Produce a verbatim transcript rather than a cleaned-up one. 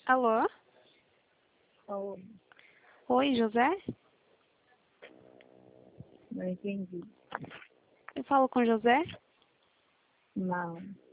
Alô? Alô, Oi, José? não entendi. Eu falo com José? Não.